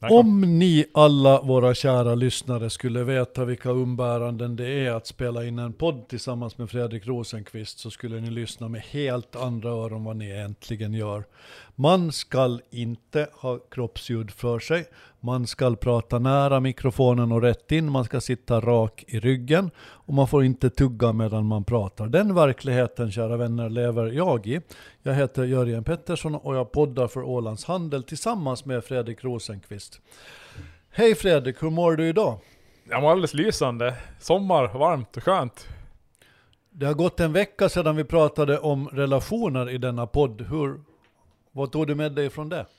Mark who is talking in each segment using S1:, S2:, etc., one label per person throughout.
S1: Om ni alla våra kära lyssnare skulle veta vilka umbäranden det är att spela in en podd tillsammans med Fredrik Rosenqvist, så skulle ni lyssna med helt andra öron vad ni egentligen gör. Man ska inte ha kroppsljud för sig. Man ska prata nära mikrofonen och rätt in. Man ska sitta rak i ryggen. Och man får inte tugga medan man pratar. Den verkligheten, kära vänner, lever jag i. Jag heter Jörgen Pettersson och jag poddar för Ålands Handel tillsammans med Fredrik Rosenqvist. Hej Fredrik, hur mår du idag?
S2: Jag mår alldeles lysande. Sommar, varmt och skönt.
S1: Det har gått en vecka sedan vi pratade om relationer i denna podd. Vad tog du med dig från det?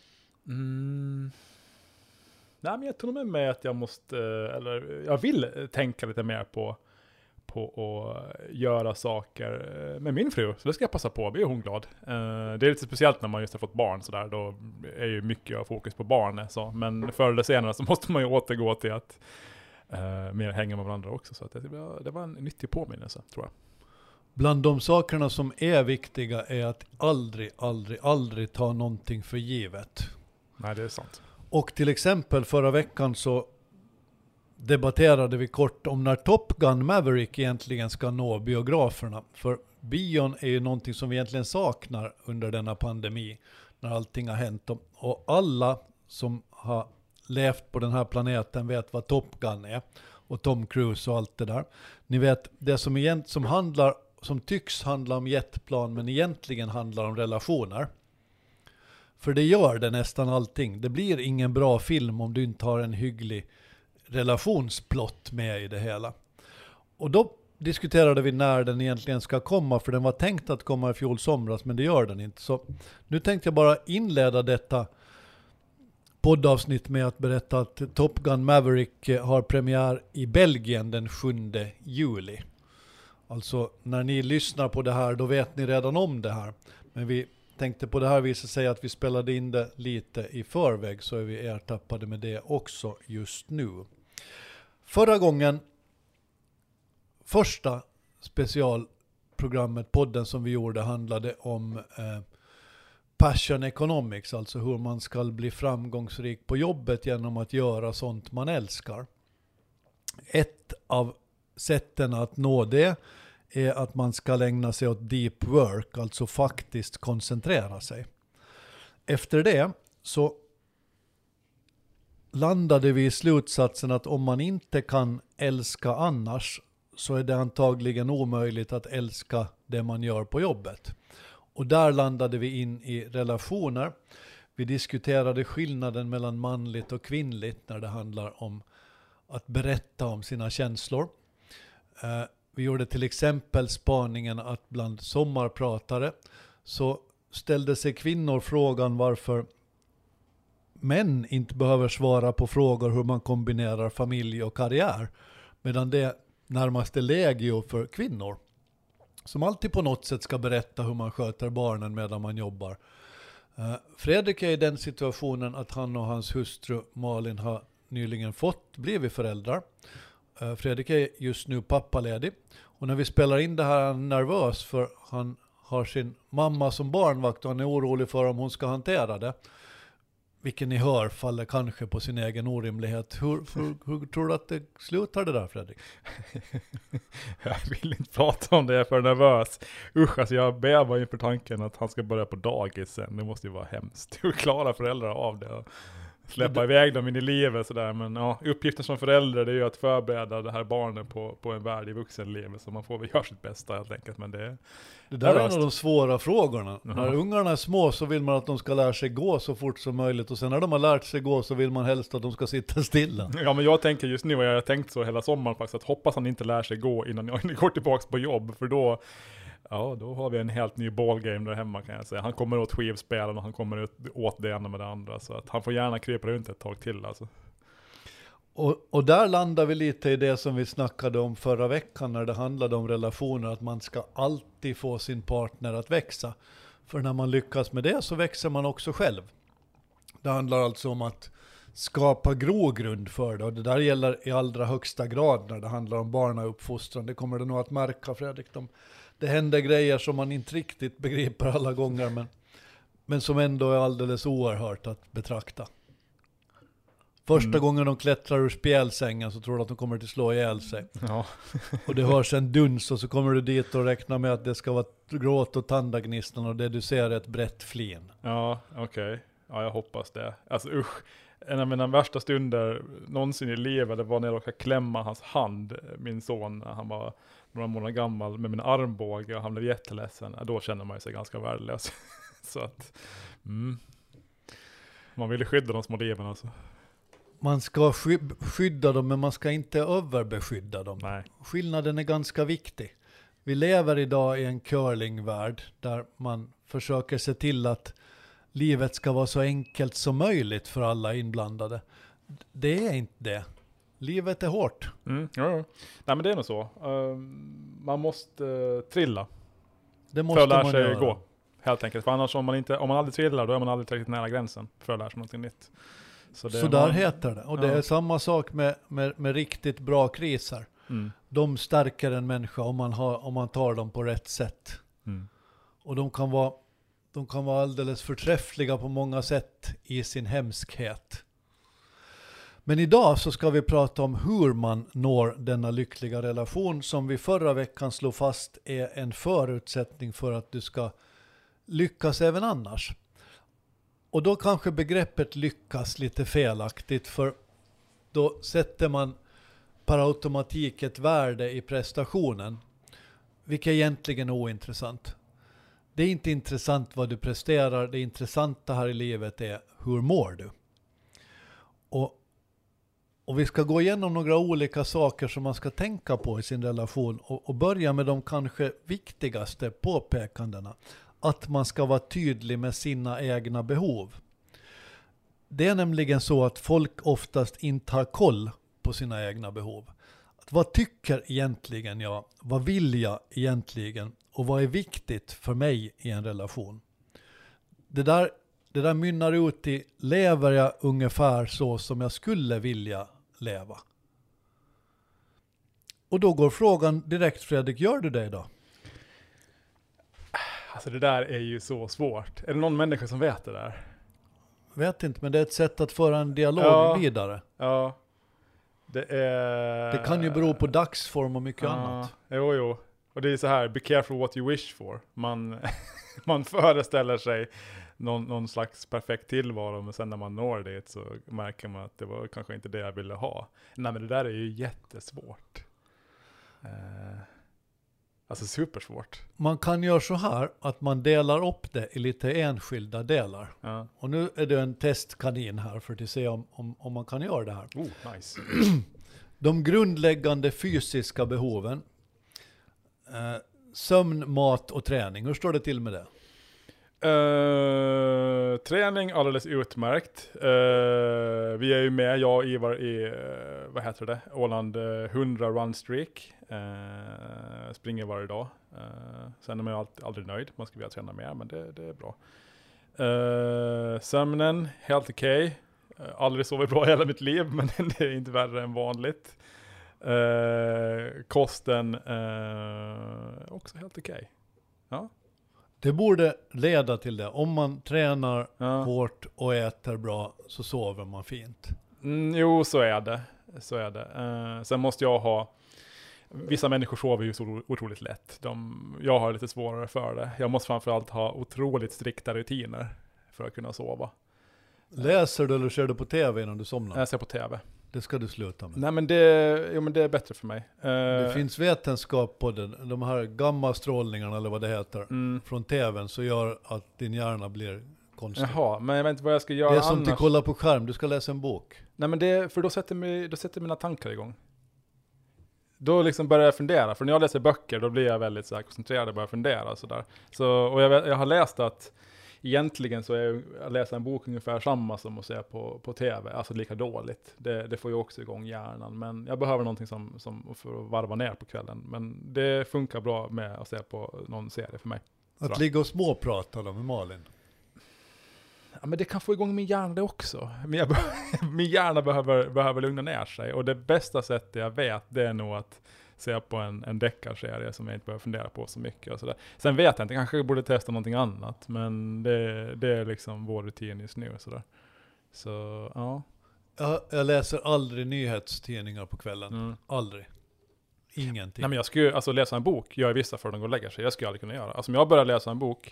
S2: Nej, men jag tog med mig att jag vill tänka lite mer på att göra saker med min fru. Så det ska jag passa på, blir hon glad. Det är lite speciellt när man just har fått barn så där. Då är ju mycket av fokus på barnet. Så. Men förr eller senare så måste man ju återgå till att mer hänga med varandra också. Så att det var en nyttig påminnelse, tror jag.
S1: Bland de sakerna som är viktiga är att aldrig ta någonting för givet.
S2: Nej, det är sant.
S1: Och till exempel förra veckan så debatterade vi kort om när Top Gun Maverick egentligen ska nå biograferna. För bion är ju någonting som vi egentligen saknar under denna pandemi när allting har hänt. Och alla som har levt på den här planeten vet vad Top Gun är. Och Tom Cruise och allt det där. Ni vet, det som tycks handla om jetplan men egentligen handlar om relationer. För det gör det nästan allting. Det blir ingen bra film om du inte har en hygglig relationsplott med i det hela. Och då diskuterade vi när den egentligen ska komma, för den var tänkt att komma i fjol somras, men det gör den inte. Så nu tänkte jag bara inleda detta poddavsnitt med att berätta att Top Gun Maverick har premiär i Belgien den 7 juli. Alltså när ni lyssnar på det här, då vet ni redan om det här. Men vi tänkte på det här viset säga att vi spelade in det lite i förväg, så är vi ertappade med det också just nu. Första specialprogrammet, podden som vi gjorde, handlade om passion economics, alltså hur man ska bli framgångsrik på jobbet genom att göra sånt man älskar. Ett av sätten att nå det är att man ska ägna sig åt deep work, alltså faktiskt koncentrera sig. Efter det så landade vi i slutsatsen att om man inte kan älska annars, så är det antagligen omöjligt att älska det man gör på jobbet. Och där landade vi in i relationer. Vi diskuterade skillnaden mellan manligt och kvinnligt när det handlar om att berätta om sina känslor. Vi gjorde till exempel spaningen att bland sommarpratare så ställde sig kvinnor frågan varför män inte behöver svara på frågor hur man kombinerar familj och karriär, medan det närmast är legio för kvinnor som alltid på något sätt ska berätta hur man sköter barnen medan man jobbar. Fredrik är i den situationen att han och hans hustru Malin har nyligen blivit föräldrar. Fredrik är just nu pappaledig, och när vi spelar in det här är han nervös för han har sin mamma som barnvakt och han är orolig för om hon ska hantera det. Vilken ni hör faller kanske på sin egen orimlighet. Hur tror du att det slutar det där, Fredrik?
S2: Jag vill inte prata om det, jag är för nervös. Usch, alltså jag bävar inför tanken att han ska börja på dagis sen. Det måste ju vara hemskt. Hur klarar föräldrar av det? Släppa iväg dem in i livet sådär. Men ja, uppgiften som förälder, det är ju att förbereda det här barnen på en värld i vuxenlivet. Så man får väl göra sitt bästa helt enkelt. Men det
S1: där är en av de svåra frågorna. När ungarna är små så vill man att de ska lära sig gå så fort som möjligt. Och sen när de har lärt sig gå så vill man helst att de ska sitta stilla.
S2: Ja, men jag tänker just nu, och jag har tänkt så hela sommaren faktiskt, att hoppas han inte lär sig gå innan jag går tillbaka på jobb. För då har vi en helt ny ballgame där hemma, kan jag säga. Han kommer åt skivspelen och han kommer åt det ena med det andra. Så att han får gärna krypa runt ett tag till alltså.
S1: Och där landar vi lite i det som vi snackade om förra veckan när det handlade om relationer. Att man ska alltid få sin partner att växa. För när man lyckas med det så växer man också själv. Det handlar alltså om att skapa grogrund för det. Och det där gäller i allra högsta grad när det handlar om barnauppfostran. Det kommer du nog att märka, Fredrik. Det händer grejer som man inte riktigt begriper alla gånger. Men som ändå är alldeles oerhört att betrakta. Första gången de klättrar ur spjälsängen så tror de att de kommer att slå ihjäl sig.
S2: Ja.
S1: Och det hörs en duns och så kommer du dit och räknar med att det ska vara gråt och tandagnisslan och det du ser är ett brett flin.
S2: Ja, okej. Ja, jag hoppas det. Alltså usch. En av mina värsta stunder någonsin i livet, det var när jag råkade klämma hans hand, min son, när han var några månader gammal, med min armbåge och han blev jätteledsen. Då känner man sig ganska värdelös. Så att, man vill skydda de små liven alltså.
S1: Man ska skydda dem, men man ska inte överbeskydda dem.
S2: Nej.
S1: Skillnaden är ganska viktig. Vi lever idag i en curlingvärld där man försöker se till att livet ska vara så enkelt som möjligt för alla inblandade. Det är inte det. Livet är hårt.
S2: Ja. Nej, men det är nog så. Man måste trilla.
S1: Det måste
S2: för att lära
S1: man
S2: sig
S1: göra.
S2: gå. Helt enkelt. För annars om man aldrig trillar, då är man aldrig tillräckligt nära gränsen för att lära sig någonting nytt. Så
S1: där heter det. Och det är samma sak med riktigt bra kriser. De stärker en människa om man tar dem på rätt sätt. Och de kan vara alldeles förträffliga på många sätt i sin hemskhet. Men idag så ska vi prata om hur man når denna lyckliga relation som vi förra veckan slog fast är en förutsättning för att du ska lyckas även annars. Och då kanske begreppet lyckas lite felaktigt, för då sätter man per automatik ett värde i prestationen, vilket egentligen är ointressant. Det är inte intressant vad du presterar, det intressanta här i livet är hur mår du. Och vi ska gå igenom några olika saker som man ska tänka på i sin relation och börja med de kanske viktigaste påpekandena. Att man ska vara tydlig med sina egna behov. Det är nämligen så att folk oftast inte har koll på sina egna behov. Vad tycker egentligen jag? Vad vill jag egentligen? Och vad är viktigt för mig i en relation? Det där mynnar ut i, lever jag ungefär så som jag skulle vilja leva? Och då går frågan direkt, Fredrik, gör du det idag?
S2: Alltså det där är ju så svårt. Är det någon människa som vet det där?
S1: Vet inte, men det är ett sätt att föra en dialog vidare.
S2: Ja. Det
S1: kan ju bero på dagsform och mycket annat.
S2: Jo. Och det är så här, be careful what you wish for. Man föreställer sig någon slags perfekt tillvaro, men sen när man når det så märker man att det var kanske inte det jag ville ha. Nej, men det där är ju jättesvårt. Alltså supersvårt.
S1: Man kan göra så här att man delar upp det i lite enskilda delar.
S2: Ja.
S1: Och nu är det en testkanin här för att se om man kan göra det här.
S2: Nice.
S1: De grundläggande fysiska behoven. Sömn, mat och träning. Hur står det till med det?
S2: Träning alldeles utmärkt. Vi är ju med, jag och Ivar, i vad heter det? Åland 100 run streak. Springer varje dag. Sen är man ju aldrig nöjd. Man skulle vilja träna mer, men det är bra. Sömnen, helt okej. Aldrig sovit bra i hela mitt liv, men det är inte värre än vanligt. Kosten också helt okej. Ja. Det
S1: borde leda till det. Om man tränar hårt och äter bra så sover man fint.
S2: Jo, så är det. Sen måste jag ha... Vissa människor sover ju så otroligt lätt. Jag har lite svårare för det. Jag måste framförallt ha otroligt strikta rutiner för att kunna sova.
S1: Läser du eller ser du på tv innan du somnar?
S2: Jag ser på tv.
S1: Det ska du sluta med.
S2: Nej, men det är bättre för mig.
S1: Det finns vetenskap på det. De här gammastrålningarna eller vad det heter från tvn så gör att din hjärna blir konstig.
S2: Jaha, men jag vet inte vad jag ska göra annars.
S1: Det är som att kolla på skärm. Du ska läsa en bok.
S2: Nej, men för då sätter mina tankar igång. Då liksom börjar jag fundera. För när jag läser böcker då blir jag väldigt så här koncentrerad och börjar fundera. Och jag har läst att egentligen så är att läsa en bok ungefär samma som att se på tv. Alltså lika dåligt. Det får ju också igång hjärnan. Men jag behöver någonting som för att varva ner på kvällen. Men det funkar bra med att se på någon serie för mig.
S1: Att ligga och småprata då med Malin?
S2: Ja, men det kan få igång min hjärna också. Min hjärna behöver lugna ner sig. Och det bästa sättet jag vet, det är nog att se på en deckarserie som jag inte behöver fundera på så mycket. Och sådär. Sen vet jag inte, kanske jag borde testa någonting annat. Men det är liksom vår rutin just nu. Så ja.
S1: Jag läser aldrig nyhetstidningar på kvällen.
S2: Mm.
S1: Aldrig. Ingenting.
S2: Nej, men jag skulle alltså läsa en bok, gör vissa för att de går och lägger sig. Jag skulle aldrig kunna göra. Alltså om jag börjar läsa en bok,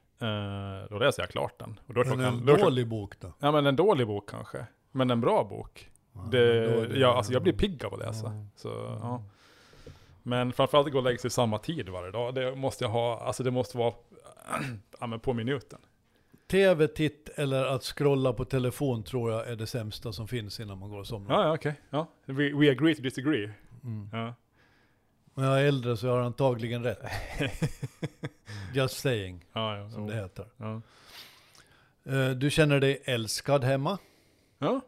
S2: då läser jag klart den. Och då är
S1: Men en
S2: då
S1: dålig bok då?
S2: Ja, men en dålig bok kanske. Men en bra bok. Jag blir pigg av att läsa. Så, ja. Men framförallt gå och lägga sig samma tid varje dag. Det måste jag ha, alltså det måste vara på minuten.
S1: TV-titt eller att scrolla på telefon tror jag är det sämsta som finns innan man går och somnar.
S2: Ja, okej. Ja. We agree to disagree.
S1: Mm.
S2: Ja.
S1: Men jag är äldre så jag har antagligen rätt. Just saying,
S2: Ja,
S1: som det heter.
S2: Ja.
S1: Du känner dig älskad hemma?
S2: Ja.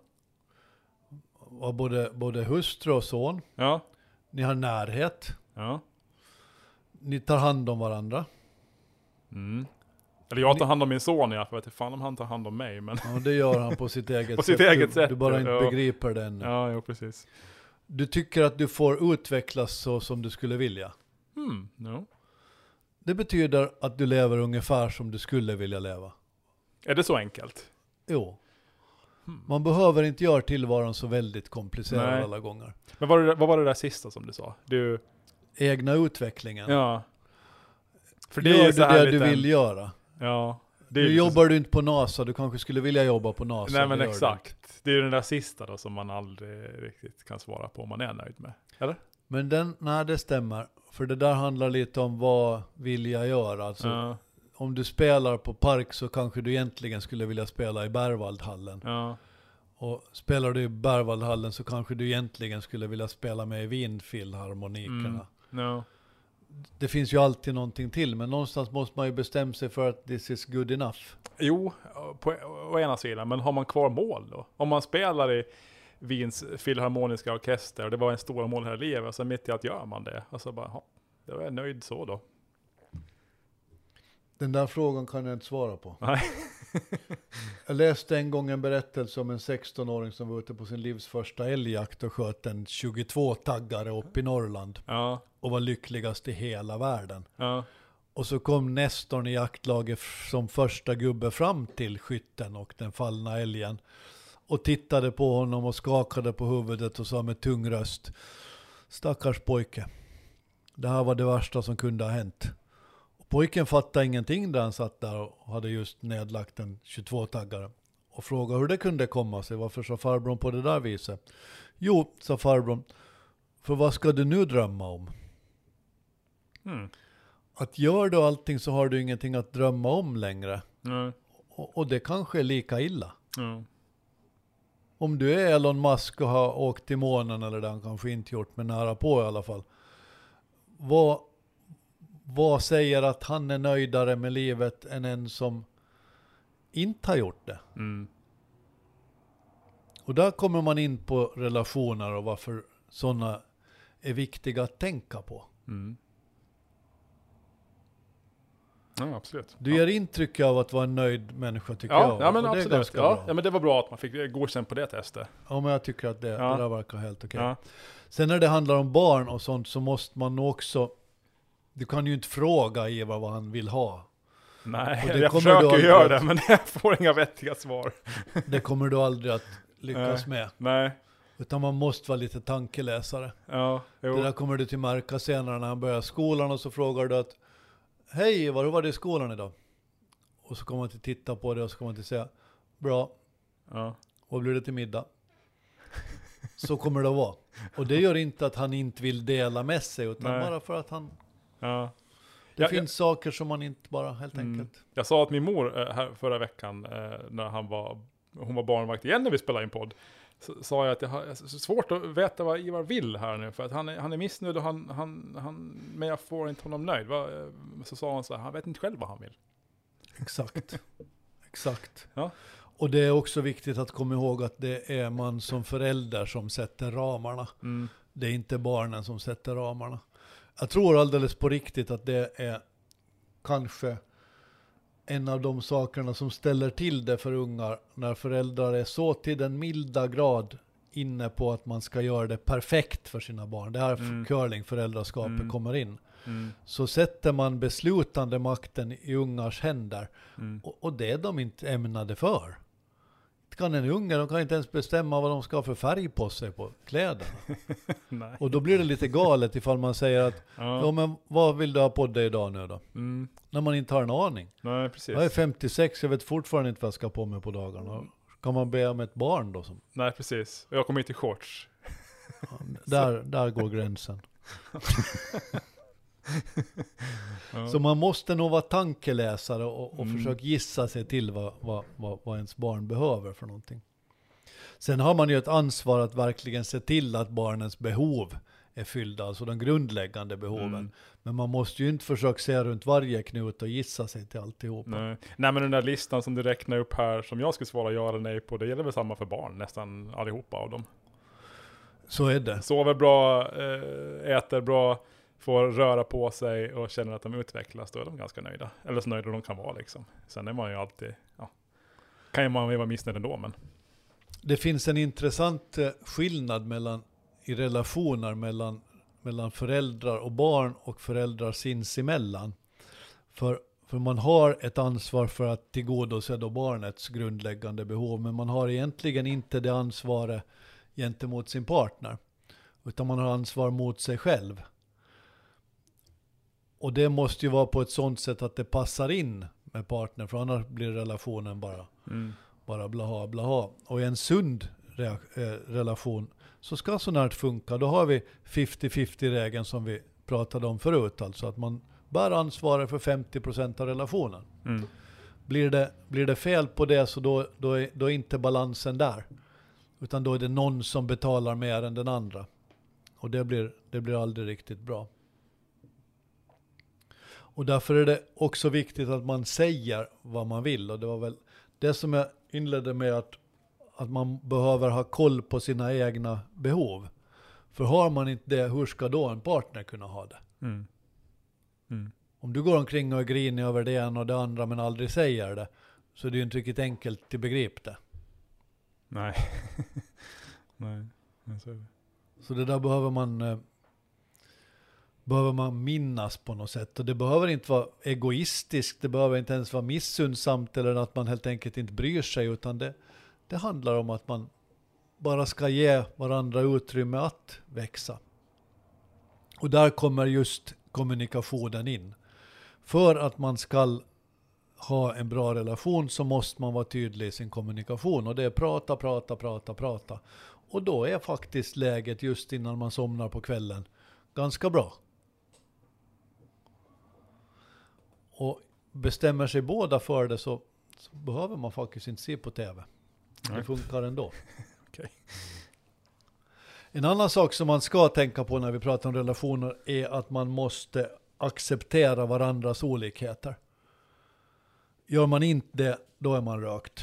S1: Av både hustru och son.
S2: Ja.
S1: Ni har närhet.
S2: Ja.
S1: Ni tar hand om varandra.
S2: Mm. Eller jag tar hand om min son, jag vet inte fan om han tar hand om mig, men
S1: Ja, det gör han på sitt eget
S2: på
S1: sätt.
S2: sitt eget sätt.
S1: Du bara inte
S2: Ja.
S1: begriper det ännu.
S2: Ja, jo, precis.
S1: Du tycker att du får utvecklas så som du skulle vilja.
S2: No.
S1: Det betyder att du lever ungefär som du skulle vilja leva.
S2: Är det så enkelt?
S1: Jo. Man behöver inte göra tillvaron så väldigt komplicerad
S2: Nej.
S1: alla gånger.
S2: Men vad var det där sista som du sa? Du...
S1: Egna utvecklingen.
S2: Ja. För
S1: Gör du
S2: så här
S1: det du vill göra.
S2: Ja. Det är
S1: Nu
S2: ju
S1: jobbar du inte på NASA, du kanske skulle vilja jobba på NASA.
S2: Nej, men
S1: det gör du
S2: exakt. Det är ju den där sista då som man aldrig riktigt kan svara på om man är nöjd med. Eller?
S1: Men nej, det stämmer. För det där handlar lite om vad vill jag göra. Alltså,
S2: Ja.
S1: om du spelar på Park så kanske du egentligen skulle vilja spela i Berwaldhallen.
S2: Ja.
S1: Och spelar du i Berwaldhallen så kanske du egentligen skulle vilja spela med i Wienfilharmonikerna.
S2: No.
S1: Det finns ju alltid någonting till, men någonstans måste man ju bestämma sig för att this is good enough.
S2: Jo, å ena sidan. Men har man kvar mål då? Om man spelar i Wiens filharmoniska orkester och det var en stor mål här i livet, så mitt i att gör man det. Alltså bara, jag är nöjd så då.
S1: Den där frågan kan jag inte svara på.
S2: Nej.
S1: Jag läste en gång en berättelse om en 16-åring som var ute på sin livs första älgjakt och sköt en 22-taggare upp i Norrland.
S2: Ja.
S1: Och var lyckligast i hela världen.
S2: Ja.
S1: Och så kom Nestorn i jaktlaget som första gubbe fram till skytten och den fallna älgen. Och tittade på honom och skakade på huvudet och sa med tung röst: stackars pojke. Det här var det värsta som kunde ha hänt. Och pojken fattade ingenting där han satt där och hade just nedlagt en 22-taggare. Och frågade hur det kunde komma sig. Varför sa farbrorn på det där viset? Jo, sa farbrorn. För vad ska du nu drömma om? Att gör du allting så har du ingenting att drömma om längre.
S2: Mm.
S1: Och det kanske är lika illa.
S2: Mm.
S1: Om du är Elon Musk och har åkt till månen, eller det han kanske inte gjort, men nära på i alla fall. Vad säger att han är nöjdare med livet än en som inte har gjort det?
S2: Mm.
S1: Och där kommer man in på relationer och varför sådana är viktiga att tänka på.
S2: Mm. Ja, absolut.
S1: Du ger intryck av att vara en nöjd människa, tycker jag.
S2: Ja, men
S1: och det är
S2: absolut.
S1: ganska bra.
S2: Ja, men det var bra att man fick godkänt på det testet.
S1: Ja, men jag tycker att det där verkar helt okej.
S2: Ja.
S1: Sen när det handlar om barn och sånt så måste man också... Du kan ju inte fråga Ivar vad han vill ha.
S2: Nej,
S1: Och det
S2: jag
S1: kommer
S2: försöker
S1: du
S2: göra
S1: aldrig
S2: det, men jag får inga vettiga svar.
S1: Det kommer du aldrig att lyckas med.
S2: Nej.
S1: Utan man måste vara lite tankeläsare.
S2: Ja, jo.
S1: Det där kommer du till märka senare när han börjar skolan och så frågar du att hej Ivar, hur var det i skolan idag? Och så kommer man till titta på det och så kommer man till säga bra.
S2: Ja.
S1: Vad blir det till middag? Så kommer det att vara. Och det gör inte att han inte vill dela med sig, utan
S2: Nej.
S1: bara för att han...
S2: Ja.
S1: Det finns saker som man inte bara helt enkelt...
S2: Jag sa att min mor här förra veckan när hon var barnvakt igen när vi spelade in podd, så sa jag att jag har så svårt att veta vad Ivar vill här nu, för att han är missnöjd och men jag får inte honom nöjd. Så sa hon så här, han vet inte själv vad han vill.
S1: Exakt.
S2: Ja.
S1: Och det är också viktigt att komma ihåg att det är man som förälder som sätter ramarna.
S2: Mm.
S1: Det är inte barnen som sätter ramarna. Jag tror alldeles på riktigt att det är kanske en av de sakerna som ställer till det för ungar när föräldrar är så till den milda grad inne på att man ska göra det perfekt för sina barn. Det här curling-föräldraskapet kommer in.
S2: Mm.
S1: Så sätter man beslutande makten i ungars händer. Och det är de inte ämnade för. syskon är unga, de kan inte ens bestämma vad de ska ha för färg på sig på kläderna.
S2: Nej.
S1: Och då blir det lite galet ifall man säger att ja, men vad vill du ha på dig idag nu då? När man inte har en aning.
S2: Nej, precis.
S1: Jag är 56, jag vet fortfarande inte vad jag ska ha på mig på dagarna. Kan man be om ett barn då? Som...
S2: Nej, precis. Jag kommer inte i shorts.
S1: Där går gränsen. Så man måste nog vara tankeläsare och försöka gissa sig till vad ens barn behöver för någonting. Sen har man ju ett ansvar att verkligen se till att barnens behov är fyllda, alltså de grundläggande behoven. Men man måste ju inte försöka se runt varje knut och gissa sig till alltihopa.
S2: Nej, men den där listan som du räknar upp här som jag skulle svara ja eller nej på, det gäller väl samma för barn, nästan allihopa av dem.
S1: Så är det.
S2: Sover bra, äter bra, får röra på sig och känner att de utvecklas, då är de ganska nöjda. Eller så nöjda de kan vara liksom. Sen är man ju alltid, kan ju man vara missnöjd ändå, men...
S1: Det finns en intressant skillnad i relationer mellan föräldrar och barn och föräldrar sinsemellan. För man har ett ansvar för att tillgodose då barnets grundläggande behov, men man har egentligen inte det ansvaret gentemot sin partner, utan man har ansvar mot sig själv. Och det måste ju vara på ett sånt sätt att det passar in med partner, för annars blir relationen bara blaha blaha. Och i en sund relation så ska sånt här funka. Då har vi 50-50-regeln som vi pratade om förut, alltså att man bär ansvaret för 50% av relationen. Blir det fel på det, så då är inte balansen där, utan då är det någon som betalar mer än den andra, och det blir aldrig riktigt bra. Och därför är det också viktigt att man säger vad man vill, och det var väl det som jag inledde med, att man behöver ha koll på sina egna behov. För har man inte det, hur ska då en partner kunna ha det? Om du går omkring och är grinig över det ena och det andra men aldrig säger det, så är det ju inte riktigt enkelt till begrip det.
S2: Nej. Nej, så är det.
S1: Så det där behöver man minnas på något sätt. Och det behöver inte vara egoistiskt, det behöver inte ens vara missundsamt eller att man helt enkelt inte bryr sig, utan det handlar om att man bara ska ge varandra utrymme att växa. Och där kommer just kommunikationen in. För att man ska ha en bra relation så måste man vara tydlig i sin kommunikation, och det är prata. Och då är faktiskt läget just innan man somnar på kvällen ganska bra. Och bestämmer sig båda för det, så behöver man faktiskt inte se på tv. Det funkar ändå.
S2: Okay.
S1: En annan sak som man ska tänka på när vi pratar om relationer är att man måste acceptera varandras olikheter. Gör man inte det, då är man rökt.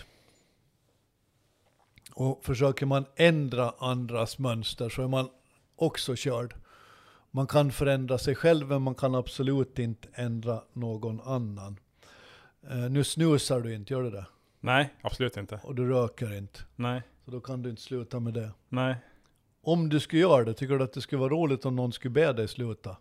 S1: Och försöker man ändra andras mönster så är man också körd. Man kan förändra sig själv, men man kan absolut inte ändra någon annan. Nu snusar du inte, gör du det?
S2: Nej, absolut inte.
S1: Och du röker inte?
S2: Nej.
S1: Så då kan du inte sluta med det?
S2: Nej.
S1: Om du skulle göra det, tycker du att det skulle vara roligt om någon skulle be dig sluta?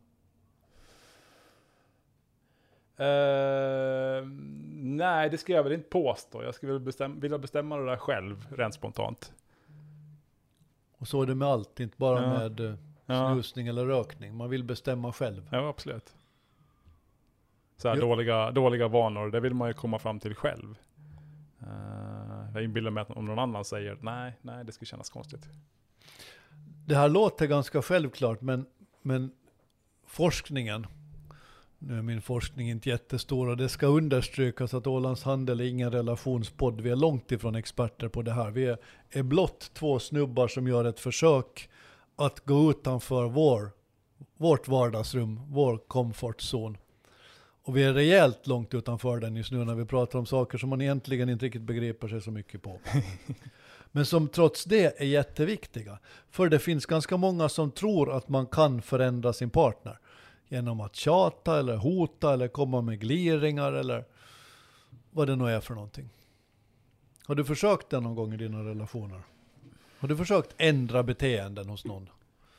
S2: Nej, det ska jag väl inte påstå. Jag skulle vilja bestämma det där själv, rent spontant. Och
S1: så är det med allt, inte bara med snusning eller rökning. Man vill bestämma själv.
S2: Ja, absolut. Så här dåliga vanor, det vill man ju komma fram till själv. Jag inbillar mig att om någon annan säger nej, det skulle kännas konstigt.
S1: Det här låter ganska självklart, men forskningen, nu är min forskning inte jättestor, och det ska understrykas att Ålands Handel är ingen relationspodd. Vi är långt ifrån experter på det här. Vi är blott två snubbar som gör ett försök att gå utanför vårt vardagsrum, vår komfortzon. Och vi är rejält långt utanför den just nu när vi pratar om saker som man egentligen inte riktigt begriper sig så mycket på. Men som trots det är jätteviktiga. För det finns ganska många som tror att man kan förändra sin partner genom att tjata eller hota eller komma med gliringar eller vad det nu är för någonting. Har du försökt det någon gång i dina relationer? Har du försökt ändra beteenden hos någon?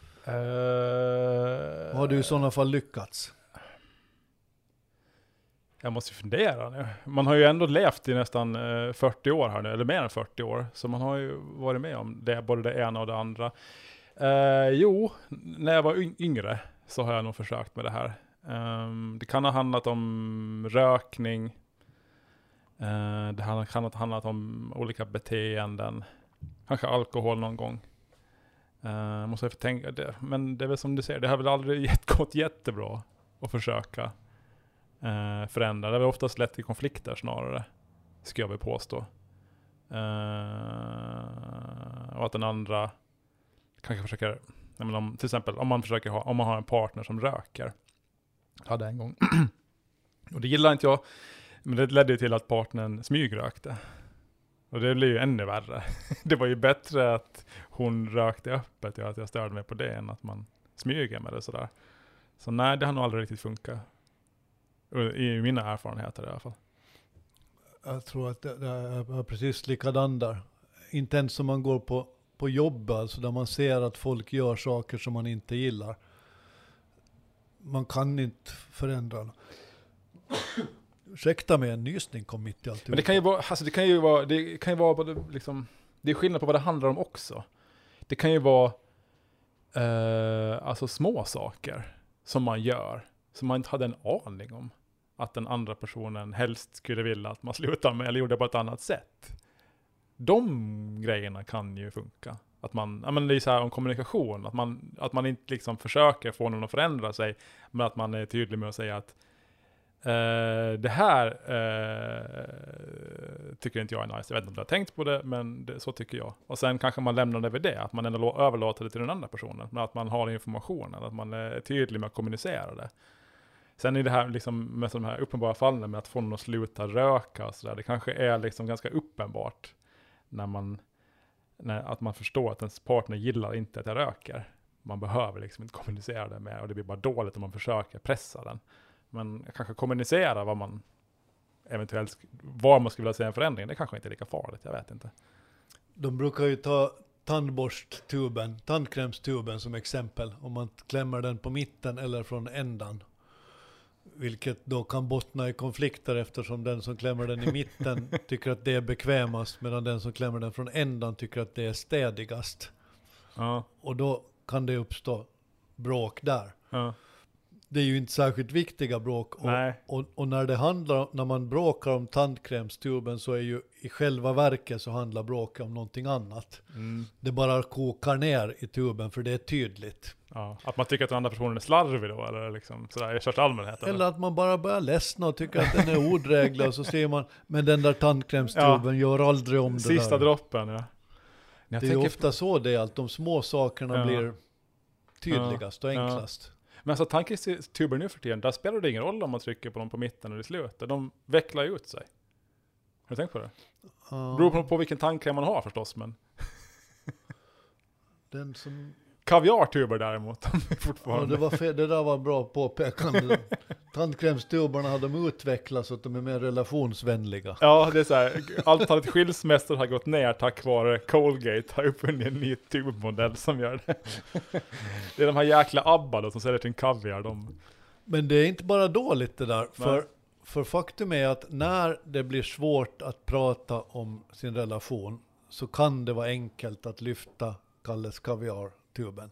S1: Har du i sådana fall lyckats?
S2: Jag måste fundera nu. Man har ju ändå levt i nästan 40 år här nu, eller mer än 40 år. Så man har ju varit med om det, både det ena och det andra. Jo, när jag var yngre så har jag nog försökt med det här. Det kan ha handlat om rökning. Det kan ha handlat om olika beteenden. Kanske alkohol någon gång. Måste jag tänka det. Men det är väl som du säger, det har väl aldrig gått jättebra att försöka förändra. Det är väl oftast lätt i konflikter snarare, ska jag väl påstå. Och att den andra kanske försöker, till exempel om man har en partner som röker. Jag hade en gång. Och det gillar inte jag, men det ledde till att partnern smygrökte. Och det blev ju ännu värre. Det var ju bättre att hon rökte öppet och att jag störde mig på det än att man smyger med det sådär. Så nej, det har nog aldrig riktigt funkat. I mina erfarenheter i alla fall.
S1: Jag tror att det är precis likadant där. Inte ens om man går på jobb, alltså där man ser att folk gör saker som man inte gillar. Man kan inte förändra. Ursäkta mig, en nysning kom mitt i allt.
S2: Men det kan ju vara, alltså det kan ju vara både liksom, det är skillnad på vad det handlar om också. Det kan ju vara alltså små saker som man gör som man inte hade en aning om att den andra personen helst skulle vilja att man slutar med eller gjorde på ett annat sätt. De grejerna kan ju funka. Att man, ja men det är så här om kommunikation, att man inte liksom försöker få någon att förändra sig, men att man är tydlig med att säga att det här tycker inte jag är nice. Jag vet inte om du har tänkt på det, men så tycker jag. Och sen kanske man lämnar det vid det, att man ändå överlåter det till den andra personen, men att man har informationen, att man är tydlig med att kommunicera det. Sen är det här liksom med de här uppenbara fallen med att få någon att sluta röka och så där, det kanske är liksom ganska uppenbart att man förstår att ens partner gillar inte att jag röker. Man behöver liksom inte kommunicera det med, och det blir bara dåligt om man försöker pressa den. Men kanske kommunicera vad man eventuellt, var man skulle vilja se en förändring, det kanske inte är lika farligt, jag vet inte.
S1: De brukar ju ta tandkrämstuben som exempel, om man klämmer den på mitten eller från ändan. Vilket då kan bottna i konflikter, eftersom den som klämmer den i mitten tycker att det är bekvämast, medan den som klämmer den från ändan tycker att det är städigast.
S2: Ja.
S1: Och då kan det uppstå bråk där.
S2: Ja.
S1: Det är ju inte särskilt viktiga bråk. Och när man bråkar om tandkrämstuben, så är ju i själva verket så handlar bråket om någonting annat. Det bara kokar ner i tuben, för det är tydligt.
S2: Ja. Att man tycker att den andra personen är slarvig då, eller liksom sådär i största allmänhet.
S1: Eller att man bara börjar ledsna och tycker att den är ordreglig, och så ser man, men den där tandkrämstuben gör aldrig om det
S2: sista
S1: där.
S2: droppen, ja.
S1: Det är ju ofta så det är, att de små sakerna blir tydligast och enklast.
S2: Men alltså tandkrämstuber nu för tiden, där spelar det ingen roll om man trycker på dem på mitten eller i slutet. De vecklar ut sig. Har du tänkt på det? Det beror på vilken tandkräm man har förstås, men
S1: den som...
S2: Kaviartuber däremot, de är fortfarande...
S1: Ja, det där var bra påpekande. Tandkrämstuberna har de utvecklats så att de är mer relationsvänliga.
S2: Ja, det är så här. Antalet skilsmässor har gått ner tack vare Colgate har uppfunnit en ny tubmodell som gör det. Det är de här jäkla ABBA då, som säljer till en kaviar.
S1: Men det är inte bara dåligt det där. För faktum är att när det blir svårt att prata om sin relation, så kan det vara enkelt att lyfta Kalles kaviartuben.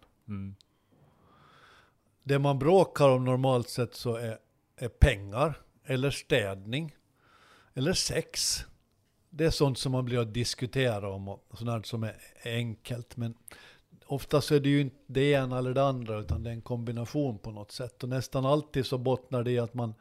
S1: Det man bråkar om normalt sett så är pengar, eller städning, eller sex. Det är sånt som man blir att diskutera om, och sånt som är enkelt. Men ofta så är det ju inte det ena eller det andra, utan det är en kombination på något sätt. Och nästan alltid så bottnar det i att man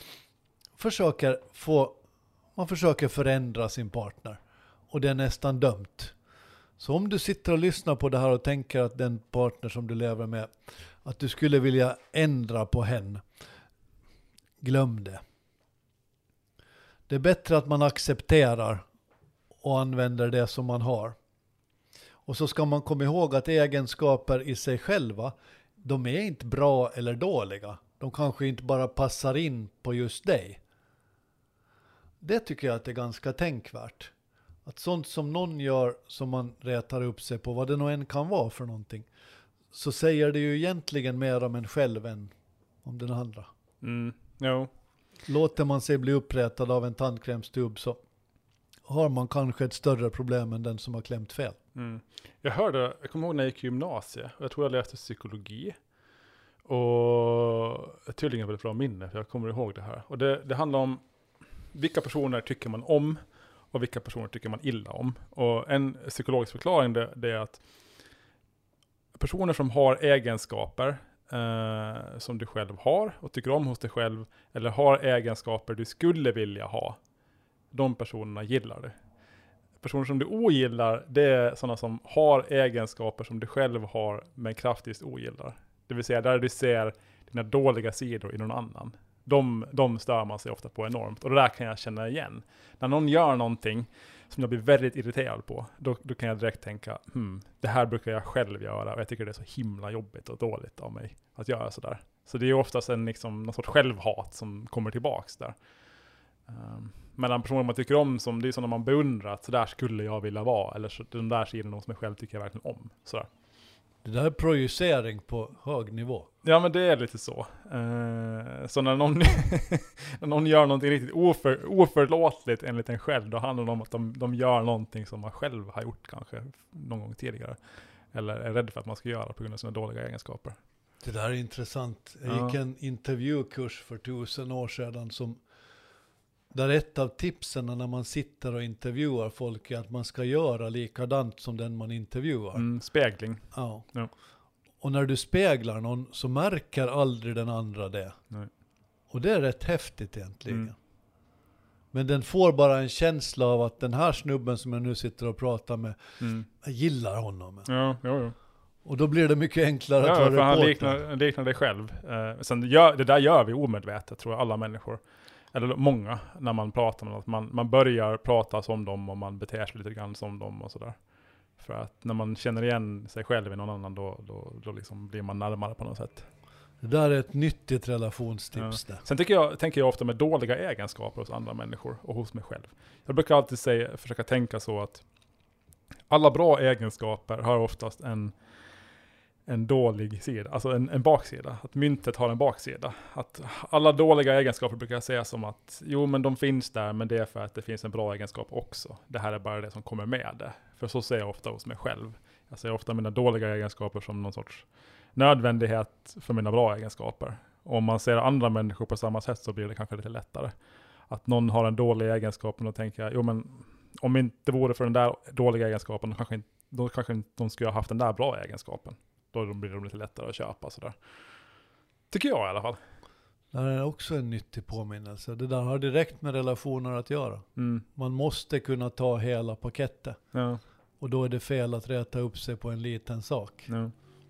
S1: försöker förändra sin partner. Och det är nästan dömt. Så om du sitter och lyssnar på det här och tänker att den partner som du lever med, att du skulle vilja ändra på henne, glöm det. Det är bättre att man accepterar och använder det som man har. Och så ska man komma ihåg att egenskaper i sig själva, de är inte bra eller dåliga. De kanske inte bara passar in på just dig. Det tycker jag att det är ganska tänkvärt. Att sånt som någon gör som man rätar upp sig på, vad det nog än kan vara för någonting, så säger det ju egentligen mer om en själv än om den andra.
S2: Jo.
S1: låter man sig bli upprättad av en tandkrämstub så har man kanske ett större problem än den som har klämt fel.
S2: Mm. Jag kommer ihåg när jag gick i gymnasiet och jag tror jag läste psykologi. Och tydligen är det väldigt bra minne för jag kommer ihåg det här. Och det handlar om vilka personer tycker man om och vilka personer tycker man illa om. Och en psykologisk förklaring det är att personer som har egenskaper som du själv har och tycker om hos dig själv eller har egenskaper du skulle vilja ha, de personerna gillar det. Personer som du ogillar, det är sådana som har egenskaper som du själv har men kraftigt ogillar. Det vill säga där du ser dina dåliga sidor i någon annan. De stör man sig ofta på enormt. Och det där kan jag känna igen. När någon gör någonting som jag blir väldigt irriterad på, då kan jag direkt tänka, det här brukar jag själv göra. Och jag tycker det är så himla jobbigt och dåligt av mig att göra sådär. Så det är oftast någon sorts självhat som kommer tillbaks där. Mellan personer man tycker om, det är sådana man beundrar, att så där skulle jag vilja vara. Eller så, den där sidan hos mig själv tycker jag verkligen om. Sådär.
S1: Det där är projicering på hög nivå.
S2: Ja, men det är lite så. Så när någon gör någonting riktigt oförlåtligt enligt en själv, då handlar det om att de gör någonting som man själv har gjort kanske någon gång tidigare. Eller är rädd för att man ska göra på grund av sina dåliga egenskaper.
S1: Det där är intressant. Jag gick en intervjukurs för 1000 år sedan där ett av tipsen när man sitter och intervjuar folk är att man ska göra likadant som den man intervjuar.
S2: Spegling.
S1: Ja.
S2: Ja.
S1: Och när du speglar någon så märker aldrig den andra det.
S2: Nej.
S1: Och det är rätt häftigt egentligen. Men den får bara en känsla av att den här snubben som jag nu sitter och pratar med, jag gillar honom.
S2: Ja.
S1: Och då blir det mycket enklare att vara reporter.
S2: Han liknar dig själv. Sen det där gör vi omedvetet, tror jag, alla människor. Eller många, när man pratar med något. Man börjar prata som dem och man beter sig lite grann som dem och sådär. För att när man känner igen sig själv i någon annan, då liksom blir man närmare på något sätt.
S1: Det där är ett nyttigt relationstips.
S2: Ja. Sen tänker jag ofta med dåliga egenskaper hos andra människor och hos mig själv. Jag brukar alltid försöka tänka så att alla bra egenskaper har oftast en dålig sida, alltså en baksida. Att myntet har en baksida. Att alla dåliga egenskaper brukar jag säga som att men de finns där, men det är för att det finns en bra egenskap också. Det här är bara det som kommer med det. För så ser jag ofta hos mig själv. Jag ser ofta mina dåliga egenskaper som någon sorts nödvändighet för mina bra egenskaper. Och om man ser andra människor på samma sätt så blir det kanske lite lättare. Att någon har en dålig egenskap och då tänker jag, men om inte vore för den där dåliga egenskapen då kanske de skulle ha haft den där bra egenskapen. Då blir det lite lättare att köpa sådär. Tycker jag i alla fall.
S1: Det är också en nyttig påminnelse. Det där har direkt med relationer att göra. Man måste kunna ta hela paketet.
S2: Ja.
S1: Och då är det fel att räta upp sig på en liten sak.
S2: Ja.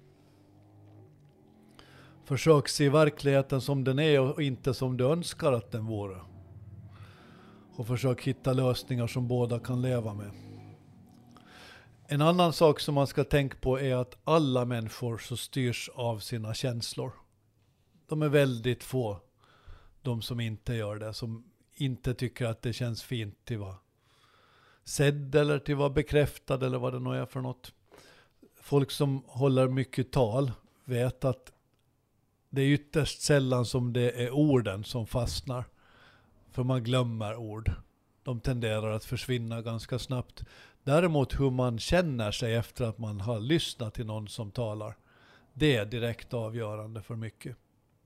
S1: Försök se verkligheten som den är och inte som du önskar att den vore. Och försök hitta lösningar som båda kan leva med. En annan sak som man ska tänka på är att alla människor så styrs av sina känslor. De är väldigt få, de som inte gör det, som inte tycker att det känns fint till vara sedd eller till vara bekräftad eller vad det nu är för något. Folk som håller mycket tal vet att det är ytterst sällan som det är orden som fastnar. För man glömmer ord. De tenderar att försvinna ganska snabbt. Däremot hur man känner sig efter att man har lyssnat till någon som talar, det är direkt avgörande för mycket.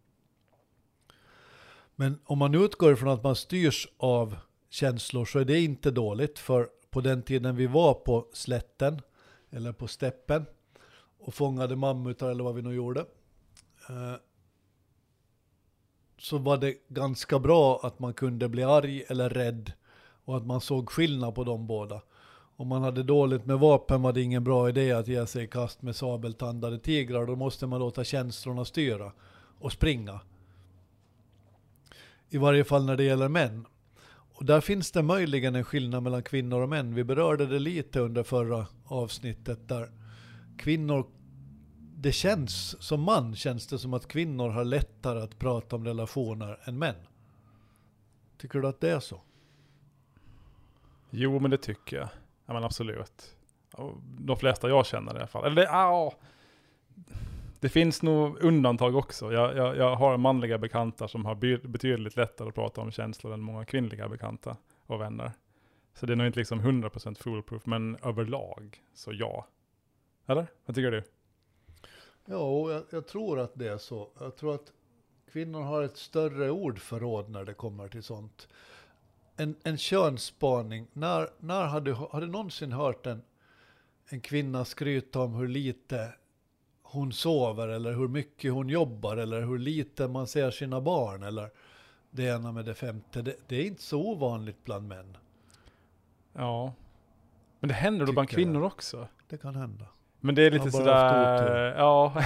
S1: Men om man utgår ifrån att man styrs av känslor så är det inte dåligt, för på den tiden vi var på slätten eller på steppen och fångade mammutar eller vad vi nu gjorde, så var det ganska bra att man kunde bli arg eller rädd och att man såg skillnad på de båda. Om man hade dåligt med vapen var det ingen bra idé att ge sig i kast med sabeltandade tigrar. Då måste man låta känslorna styra och springa. I varje fall när det gäller män. Och där finns det möjligen en skillnad mellan kvinnor och män. Vi berörde det lite under förra avsnittet där kvinnor, det känns det som att kvinnor har lättare att prata om relationer än män. Tycker du att det är så?
S2: Jo, men det tycker jag. Ja, men absolut. De flesta jag känner i alla fall. Eller Det finns nog undantag också. Jag har manliga bekanta som har betydligt lättare att prata om känslor än många kvinnliga bekanta och vänner. Så det är nog inte liksom 100% foolproof, men överlag så ja. Eller? Vad tycker du?
S1: Ja, jag tror att det är så. Jag tror att kvinnor har ett större ordförråd när det kommer till sånt. En könsspaning. När har du någonsin hört en kvinna skryta om hur lite hon sover eller hur mycket hon jobbar eller hur lite man ser sina barn eller det ena med det femte? Det är inte så ovanligt bland män.
S2: Ja. Men det händer då bland kvinnor också.
S1: Det kan hända.
S2: Men det är lite sådär, ja.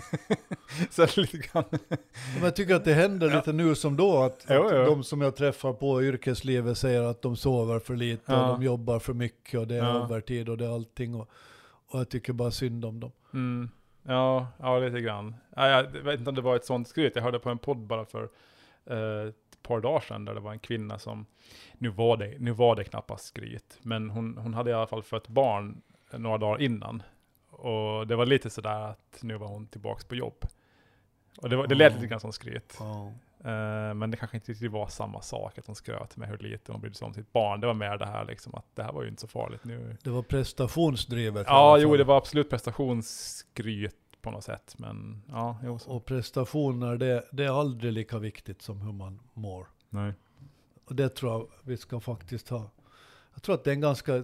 S2: Så lite grann.
S1: Men jag tycker att det händer lite nu som då, att de som jag träffar på yrkeslivet säger att de sover för lite och de jobbar för mycket och det är övertid och det är allting och jag tycker bara synd om dem.
S2: Mm. Ja, lite grann. Jag vet inte om det var ett sånt skryt. Jag hörde på en podd bara för ett par dagar sedan där det var en kvinna som, nu var det knappast skryt, men hon hade i alla fall fött barn några dagar innan. Och det var lite sådär att nu var hon tillbaks på jobb. Och det lät lite grann som skryt. Men det kanske inte riktigt var samma sak, att hon skröt med hur lite hon brydde sig om sitt barn. Det var mer det här liksom, att det här var ju inte så farligt nu.
S1: Det var prestationsdrivet.
S2: Ja, jo, det var absolut prestationsskryt på något sätt. Men ja, jo, så.
S1: Och prestationer, det är aldrig lika viktigt som hur man mår.
S2: Nej.
S1: Och det tror jag vi ska faktiskt ha. Jag tror att det är en ganska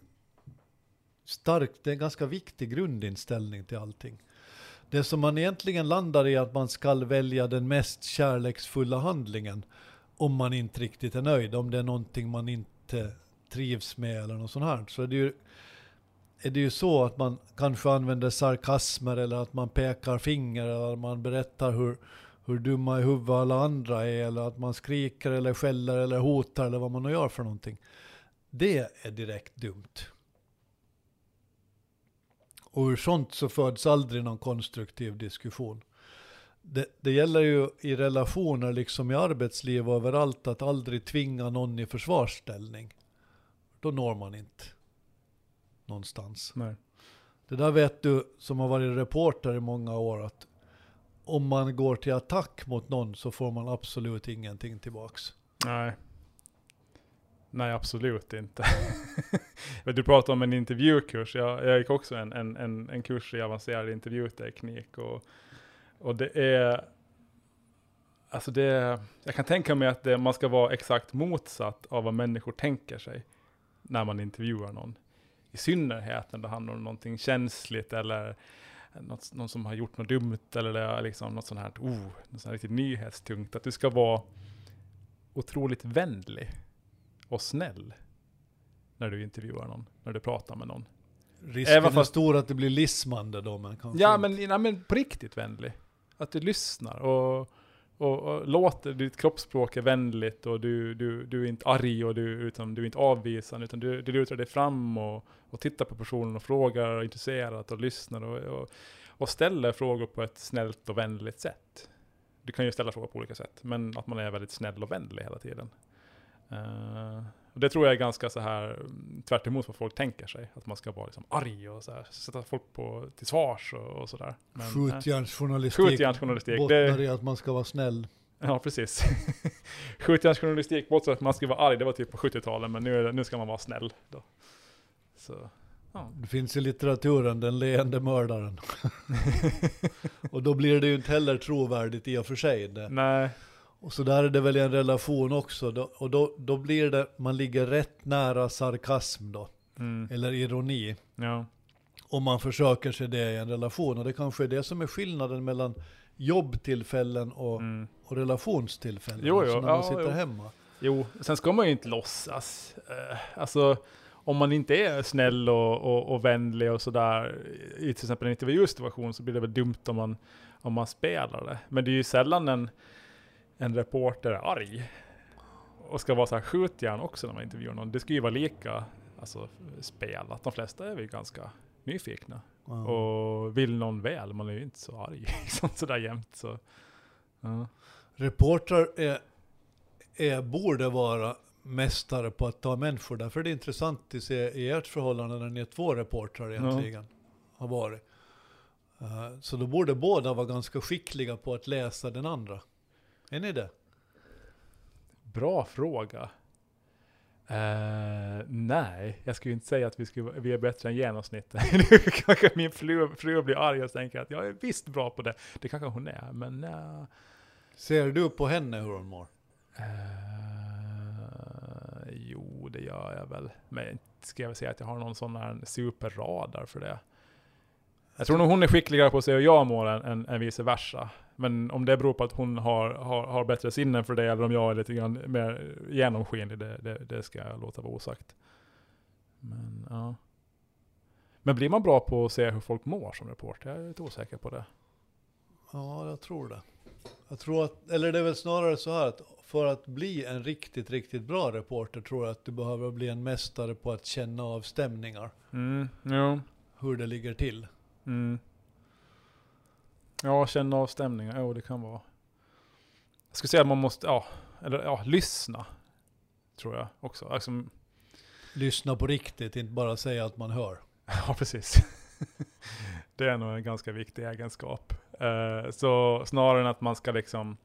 S1: det är en ganska viktig grundinställning till allting. Det som man egentligen landar i att man ska välja den mest kärleksfulla handlingen om man inte riktigt är nöjd, om det är någonting man inte trivs med eller något sånt här, så är det ju så att man kanske använder sarkasmer eller att man pekar finger eller att man berättar hur dumma i huvudet alla andra är eller att man skriker eller skäller eller hotar eller vad man nu gör för någonting. Det är direkt dumt. Och ur sånt så föds aldrig någon konstruktiv diskussion. Det gäller ju i relationer liksom i arbetsliv och överallt att aldrig tvinga någon i försvarsställning. Då når man inte någonstans.
S2: Nej.
S1: Det där vet du som har varit reporter i många år, att om man går till attack mot någon så får man absolut ingenting tillbaks.
S2: Nej, absolut inte. Du pratade om en intervjukurs. Jag gick också en kurs i avancerad intervjuteknik. Och det är... Alltså jag kan tänka mig att man ska vara exakt motsatt av vad människor tänker sig när man intervjuar någon. I synnerhet när det handlar om någonting känsligt eller någon som har gjort något dumt eller det är liksom något sånt här, något sånt här riktigt nyhetstungt. Att du ska vara otroligt vänlig och snäll när du intervjuar någon, när du pratar med någon.
S1: Risken är stor att det blir lismande då.
S2: Men på riktigt vänlig. Att du lyssnar och låter, ditt kroppsspråk är vänligt och du är inte arg och du är inte avvisande, utan du lutar dig fram och tittar på personen och frågar intresserat och lyssnar och ställer frågor på ett snällt och vänligt sätt. Du kan ju ställa frågor på olika sätt, men att man är väldigt snäll och vänlig hela tiden. Och det tror jag är ganska så här tvärt emot vad folk tänker sig, att man ska vara liksom arg och så här, sätta folk till svars och sådär.
S1: Skjutjärnsjournalistik bottnar i att man ska vara snäll.
S2: Ja, precis. Skjutjärnsjournalistik bottnar att man ska vara arg, det var typ på 70-talet, men nu ska man vara snäll då. Så, ja.
S1: Det finns i litteraturen den leende mördaren. Och då blir det ju inte heller trovärdigt i och för sig.
S2: Nej.
S1: Och så där är det väl i en relation också. Då blir det, man ligger rätt nära sarkasm då. Eller ironi.
S2: Ja.
S1: Om man försöker sig det i en relation. Och det kanske är det som är skillnaden mellan jobbtillfällen och relationstillfällen.
S2: Jo,
S1: när man sitter hemma.
S2: Jo, sen ska man ju inte låtsas. Alltså, om man inte är snäll och vänlig och sådär i till exempel en intervjusituation, så blir det väl dumt om man spelar det. Men det är ju sällan en reporter är arg och ska vara så här skjutjärn också när man intervjuar någon. Det ska ju vara lika spelat. De flesta är väl ganska nyfikna. Och vill någon väl, man är ju inte så arg så där jämt. Så.
S1: Reportrar borde vara mästare på att ta människor. Därför är det intressant att se i ert förhållande när ni är 2 reportrar egentligen har varit. Så då borde båda vara ganska skickliga på att läsa den andra. Är ni det?
S2: Bra fråga. Nej, jag skulle inte säga att vi är bättre än genomsnittet. Kanske min fru blir arg och tänker att jag är visst bra på det. Det kanske hon är, men...
S1: Ser du på henne hur hon mår?
S2: Jo, det gör jag väl. Men ska jag väl säga att jag har någon sån här superradar för det. Jag tror nog hon är skickligare på att se hur jag mår än vice versa. Men om det beror på att hon har bättre sinnen för det eller om jag är lite grann mer genomskinlig, det ska jag låta vara osagt. Men ja. Men blir man bra på att se hur folk mår som reporter? Jag är lite osäker på det.
S1: Ja, jag tror det. Jag tror att, eller det är väl snarare så här att för att bli en riktigt, riktigt bra reporter tror jag att du behöver bli en mästare på att känna av stämningar.
S2: Ja.
S1: Hur det ligger till.
S2: Ja, känna av stämningar. Jo, det kan vara. Jag skulle säga att man måste, lyssna. Tror jag också. Alltså,
S1: lyssna på riktigt, inte bara säga att man hör.
S2: Ja, precis. Det är nog en ganska viktig egenskap. Så snarare än att man ska liksom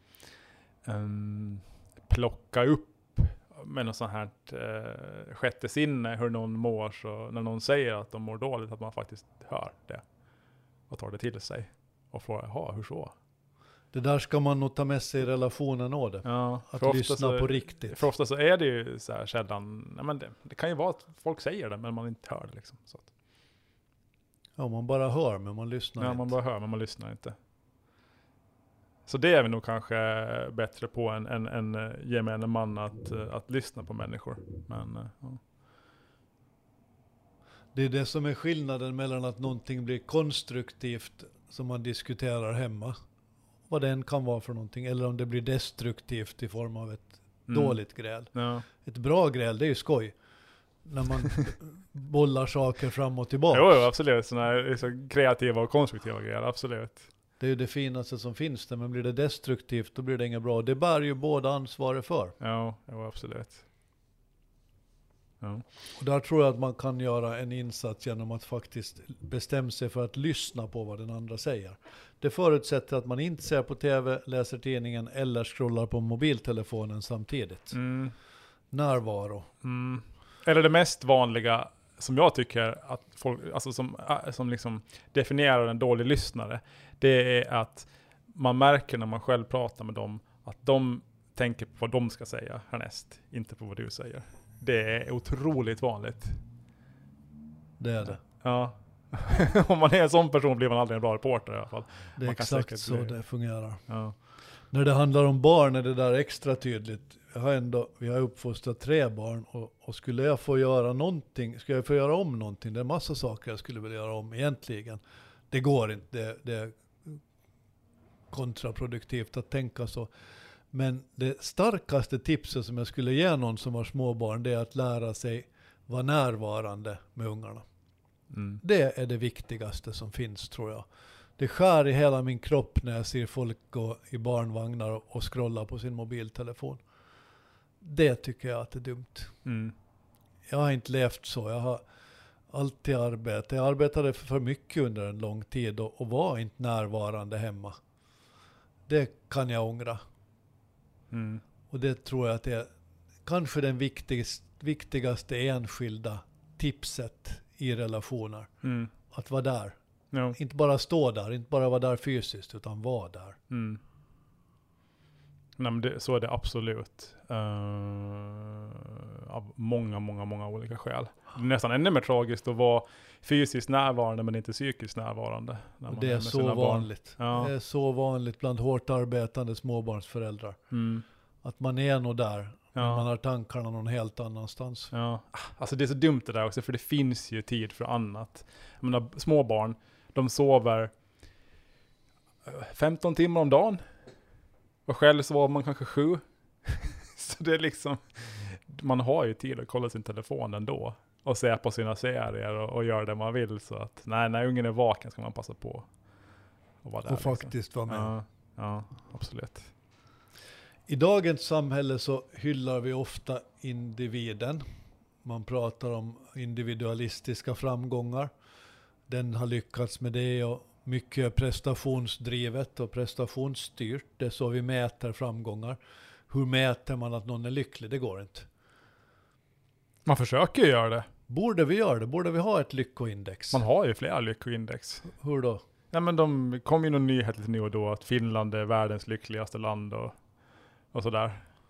S2: plocka upp med något sånt här sjätte sinne hur någon mår, så när någon säger att de mår dåligt att man faktiskt hör det och tar det till sig och frågar, hur så?
S1: Det där ska man nog ta med sig i relationen av det.
S2: Ja,
S1: att lyssna på riktigt.
S2: För ofta så är det ju så här sällan, men det kan ju vara att folk säger det men man inte hör det liksom. Så att.
S1: Ja, man bara hör men man lyssnar inte.
S2: Ja, man bara hör men man lyssnar inte. Så det är vi nog kanske bättre på än gemene man att lyssna på människor. Men, ja.
S1: Det är det som är skillnaden mellan att någonting blir konstruktivt som man diskuterar hemma, vad den kan vara för någonting, eller om det blir destruktivt i form av ett dåligt gräl.
S2: Ja.
S1: Ett bra gräl, det är ju skoj. När man bollar saker fram och tillbaka.
S2: Jo, absolut. Sådana här så kreativa och konstruktiva grejer, absolut.
S1: Det är ju det finaste som finns där, men blir det destruktivt då blir det inget bra. Det bär ju båda ansvaret för.
S2: Ja, absolut. Ja.
S1: Och där tror jag att man kan göra en insats genom att faktiskt bestämma sig för att lyssna på vad den andra säger. Det förutsätter att man inte ser på tv, läser tidningen eller scrollar på mobiltelefonen samtidigt. Närvaro.
S2: Eller det mest vanliga som jag tycker att folk, alltså som liksom definierar en dålig lyssnare, det är att man märker när man själv pratar med dem att de tänker på vad de ska säga härnäst, inte på vad du säger. Det är otroligt vanligt.
S1: Det är det.
S2: Ja. Om man är en sån person blir man aldrig en bra reporter i alla fall.
S1: Det är exakt så det fungerar.
S2: Ja.
S1: När det handlar om barn är det där extra tydligt. Vi har uppfostrat 3 barn och skulle jag få göra någonting, skulle jag få göra om någonting, det är massa saker jag skulle vilja göra om egentligen. Det går inte, det är kontraproduktivt att tänka så. Men det starkaste tipset som jag skulle ge någon som har småbarn, det är att lära sig vara närvarande med ungarna. Det är det viktigaste som finns, tror jag. Det skär i hela min kropp när jag ser folk gå i barnvagnar och scrolla på sin mobiltelefon. Det tycker jag att det är dumt. Jag har inte levt så. Jag har alltid arbetat. Jag arbetade för mycket under en lång tid och var inte närvarande hemma. Det kan jag ångra. Och det tror jag att det är kanske den viktigaste enskilda tipset i relationer. Att vara där.
S2: Ja.
S1: Inte bara stå där, inte bara vara där fysiskt, utan vara där.
S2: Nej, men så är det absolut. Av många olika skäl. Det är nästan ännu mer tragiskt att vara fysiskt närvarande men inte psykiskt närvarande. När
S1: det är så vanligt.
S2: Ja.
S1: Det är så vanligt bland hårt arbetande småbarnsföräldrar. Att man är nog där, men man har tankarna någon helt annanstans.
S2: Ja. Alltså det är så dumt det där också, för det finns ju tid för annat. Jag menar, små barn, de sover 15 timmar om dagen. Och själv så var man kanske 7. Så det är liksom, man har ju tid att kolla sin telefon ändå. Och se på sina serier och göra det man vill. Så att när ungen är vaken ska man passa på. Och vara där,
S1: och faktiskt vara med.
S2: Ja, absolut.
S1: I dagens samhälle så hyllar vi ofta individen. Man pratar om individualistiska framgångar. Den har lyckats med det och mycket prestationsdrivet och prestationsstyrt. Det är så vi mäter framgångar. Hur mäter man att någon är lycklig? Det går inte.
S2: Man försöker ju göra det.
S1: Borde vi göra det? Borde vi ha ett lyckoindex?
S2: Man har ju flera lyckoindex.
S1: Hur då?
S2: Ja, men de kom ju någon nyhet lite nu och då att Finland är världens lyckligaste land och sådär.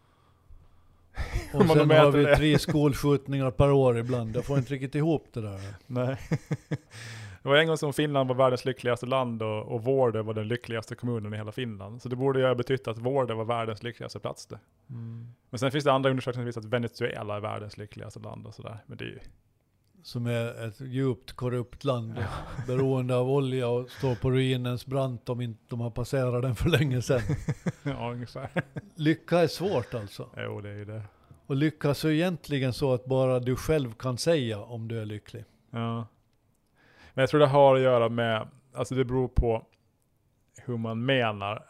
S1: Och sen har vi 3 skolskjutningar per år ibland. Jag får inte riktigt ihop det där.
S2: Nej. Det var en gång som Finland var världens lyckligaste land och Vårde var den lyckligaste kommunen i hela Finland. Så det borde ju ha betytt att Vårde var världens lyckligaste plats det. Men sen finns det andra undersökningar som visar att Venezuela är världens lyckligaste land och sådär. Men det är ju...
S1: Som är ett djupt korrupt land. Beroende av olja och står på ruinens brant om inte de har passerat den för länge sedan.
S2: Ja, ungefär.
S1: Lycka är svårt alltså.
S2: Jo, det är ju det.
S1: Och lycka så egentligen så att bara du själv kan säga om du är lycklig.
S2: Ja. Men jag tror det har att göra med, alltså det beror på hur man menar.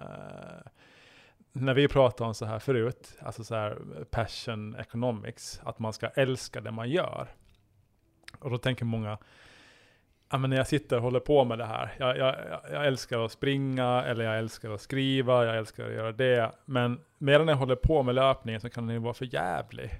S2: När vi pratar om så här förut, alltså så här passion economics, att man ska älska det man gör. Och då tänker många, ja men när jag sitter och håller på med det här, jag älskar att springa, eller jag älskar att skriva, jag älskar att göra det. Men medan jag håller på med löpningen så kan den ju vara för jävlig.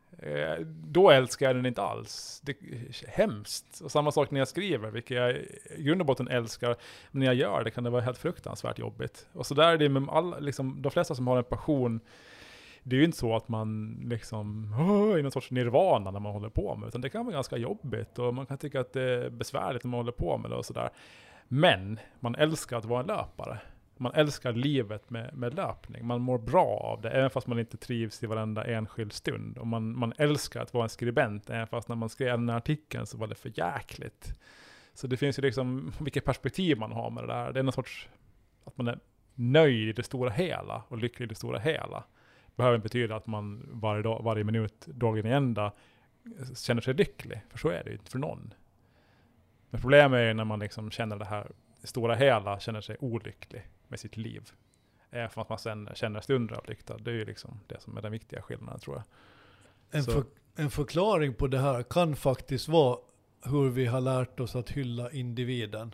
S2: Då älskar jag den inte alls. Det är hemskt. Och samma sak när jag skriver, vilket jag i grund och botten älskar. Men när jag gör det kan det vara helt fruktansvärt jobbigt. Och så där är det med alla, liksom, de flesta som har en passion. Det är ju inte så att man liksom i någon sorts nirvana när man håller på med. Utan det kan vara ganska jobbigt. Och man kan tycka att det är besvärligt när man håller på med det och sådär. Men man älskar att vara en löpare. Man älskar livet med löpning. Man mår bra av det, även fast man inte trivs i varenda enskild stund. Och man älskar att vara en skribent, även fast när man skrev den här artikeln så var det för jäkligt. Så det finns ju liksom vilket perspektiv man har med det där. Det är någon sorts att man är nöjd i det stora hela och lycklig i det stora hela. Behöver inte betyda att man varje minut, dagen i ända känner sig lycklig. För så är det ju inte för någon. Men problemet är när man liksom känner det här stora hela, känner sig olycklig med sitt liv. Även för att man sen känner stunder av lycka. Det är ju liksom det som är den viktiga skillnaden, tror jag.
S1: En förklaring på det här kan faktiskt vara hur vi har lärt oss att hylla individen.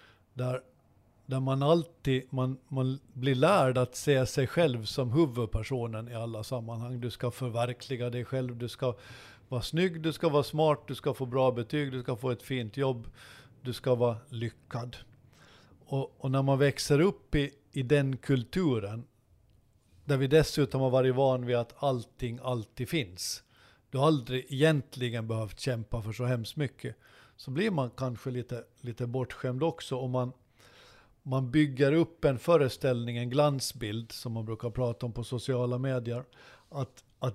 S1: Där man alltid man blir lärd att se sig själv som huvudpersonen i alla sammanhang. Du ska förverkliga dig själv, du ska vara snygg, du ska vara smart, du ska få bra betyg, du ska få ett fint jobb, du ska vara lyckad. Och när man växer upp i den kulturen, där vi dessutom har varit van vid att allting alltid finns, du har aldrig egentligen behövt kämpa för så hemskt mycket, så blir man kanske lite bortskämd också om man bygger upp en föreställning, en glansbild som man brukar prata om på sociala medier, att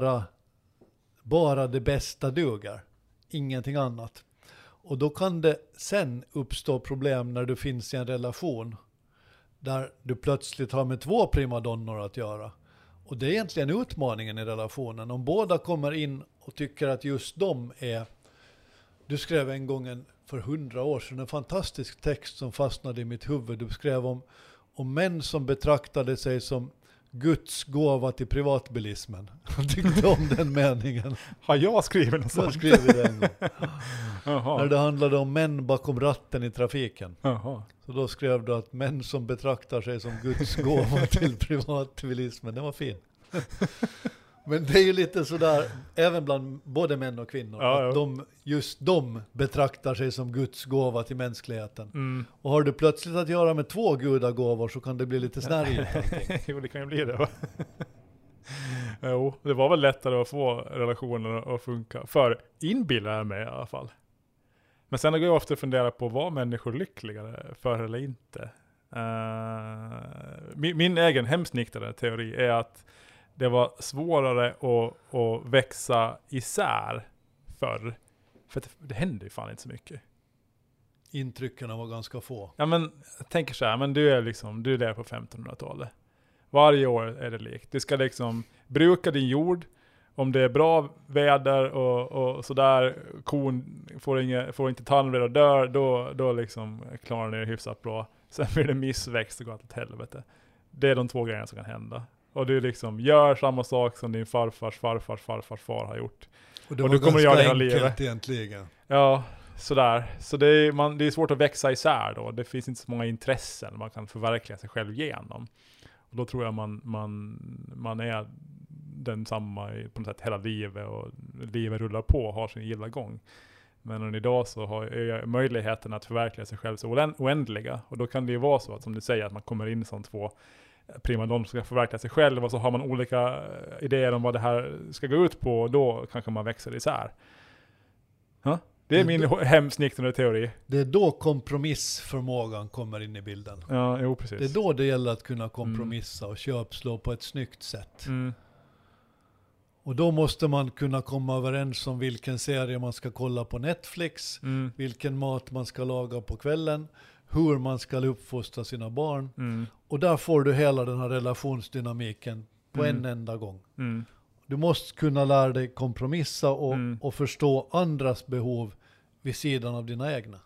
S1: bara det bästa duger, ingenting annat. Och då kan det sen uppstå problem när du finns i en relation där du plötsligt har med 2 primadonnor att göra. Och det är egentligen utmaningen i relationen. Om båda kommer in och tycker att just de är... Du skrev en gång för 100 år sedan en fantastisk text som fastnade i mitt huvud. Du skrev om män som betraktade sig som Guds gåva till privatbilismen. Jag tyckte om den meningen.
S2: Har jag skrivit något sånt?
S1: Jag skrev det en gång. När det handlade om män bakom ratten i trafiken.
S2: Jaha.
S1: Så då skrev du att män som betraktar sig som Guds gåva till privatbilismen. Det var fin. Men det är ju lite sådär, även bland både män och kvinnor, att de betraktar sig som Guds gåva till mänskligheten. Och har du plötsligt att göra med 2 gudagåvor så kan det bli lite snärjigt.
S2: Jo, det kan ju bli det, va? Jo, det var väl lättare att få relationer att funka. För inbillar jag mig i alla fall. Men sen går jag ofta att fundera på, var människor lyckligare för eller inte? Min egen hemsniktade teori är att det var svårare att växa isär förr. För det hände ju fan inte så mycket.
S1: Intrycken var ganska få.
S2: Ja, men jag tänker så här, men du är där på 1500-talet. Varje år är det likt. Du ska liksom bruka din jord. Om det är bra väder och sådär, kon får inte tandvred och dör, då liksom klarar ni det hyfsat bra. Sen blir det missväxt och går åt helvete. Det är de 2 grejerna som kan hända. Och du liksom gör samma sak som din farfars far har gjort.
S1: Och det var du kommer ganska enkelt egentligen.
S2: Ja, sådär. Så det är svårt att växa isär då. Det finns inte så många intressen man kan förverkliga sig själv genom. Och då tror jag man är densamma på något sätt hela livet, och livet rullar på och har sin gilla gång. Men idag så är möjligheten att förverkliga sig själv så oändliga. Och då kan det ju vara så att, som du säger, att man kommer in som två primadonnor som ska förverkliga sig själv, och så har man olika idéer om vad det här ska gå ut på, och då kanske man växer isär. Det är min hemsnickande teori.
S1: Det är då kompromissförmågan kommer in i bilden.
S2: Ja, jo, precis.
S1: Det är då det gäller att kunna kompromissa och köpslå på ett snyggt sätt. Och då måste man kunna komma överens om vilken serie man ska kolla på Netflix, vilken mat man ska laga på kvällen, hur man ska uppfostra sina barn. Och där får du hela den här relationsdynamiken på en enda gång. Du måste kunna lära dig kompromissa och förstå andras behov vid sidan av dina egna.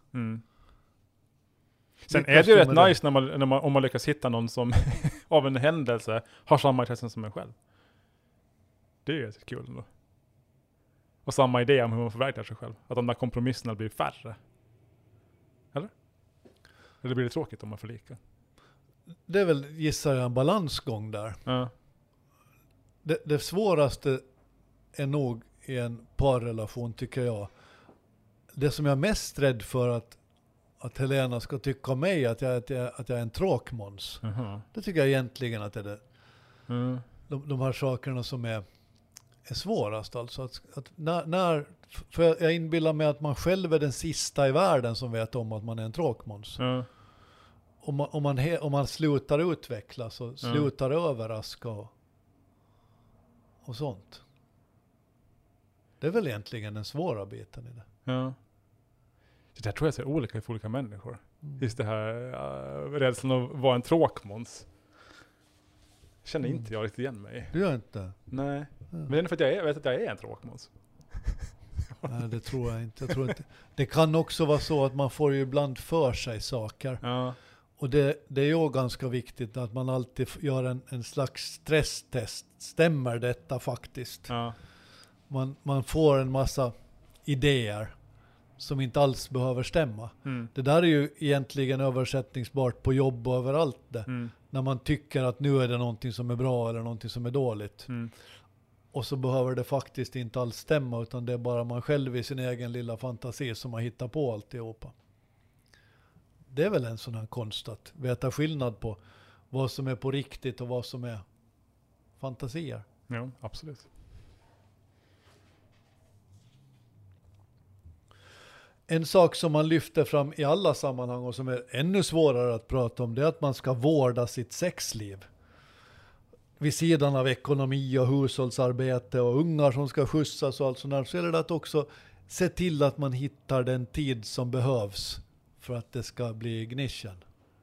S2: Sen är det ju rätt nice om man lyckas hitta någon som av en händelse har samma intressen som en själv. Det är ju kul ändå. Och samma idé om hur man förverkligar sig själv. Att de där kompromisserna blir färre. Eller blir det tråkigt om man förlikar?
S1: Det är väl, gissar jag, en balansgång där.
S2: Ja.
S1: Det svåraste är nog i en parrelation, tycker jag. Det som jag är mest rädd för att Helena ska tycka om mig, att jag är en tråkmåns. Det tycker jag egentligen att det är det. De här sakerna som är svårast. Alltså för jag inbillar mig att man själv är den sista i världen som vet om att man är en tråkmåns. Om man slutar utvecklas och slutar överraska och sånt. Det är väl egentligen den svåra biten i det.
S2: Ja. Det där tror jag ser olika för olika människor. Just det här rädslan att vara en tråkmåns. Känner inte jag riktigt igen mig.
S1: Du gör inte?
S2: Nej. Men det är för att jag vet att jag är en tråkmåns.
S1: Nej, det tror jag inte. Jag tror inte. Det kan också vara så att man får ju ibland för sig saker.
S2: Ja.
S1: Och det är ju ganska viktigt att man alltid gör en slags stresstest. Stämmer detta faktiskt?
S2: Ja.
S1: Man får en massa idéer som inte alls behöver stämma. Det där är ju egentligen översättningsbart på jobb och överallt det. När man tycker att nu är det någonting som är bra eller någonting som är dåligt. Och så behöver det faktiskt inte alls stämma, utan det är bara man själv i sin egen lilla fantasi som har hittat på alltihopa. Det är väl en sån här konst att veta skillnad på vad som är på riktigt och vad som är fantasier.
S2: Ja, absolut.
S1: En sak som man lyfter fram i alla sammanhang och som är ännu svårare att prata om, det är att man ska vårda sitt sexliv. Vid sidan av ekonomi och hushållsarbete och ungar som ska skjutsas och allt sånt där, så är det att också se till att man hittar den tid som behövs för att det ska bli ignition.